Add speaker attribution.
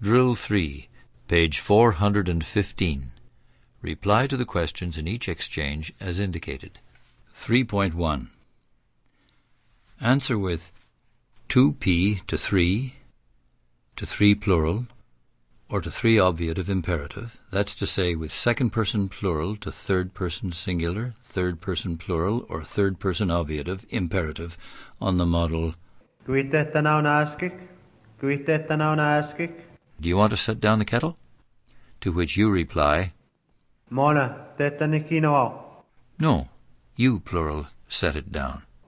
Speaker 1: Drill 3, page 415. Reply to the questions in each exchange as indicated. 3.1. Answer with 2p to 3 plural, or to 3 obviative imperative. That's to say, with second person plural to third person singular, third person plural, or third person obviative imperative on the model.
Speaker 2: Do
Speaker 1: you want to set down the kettle? To which you reply,
Speaker 2: No,
Speaker 1: you plural, set it down.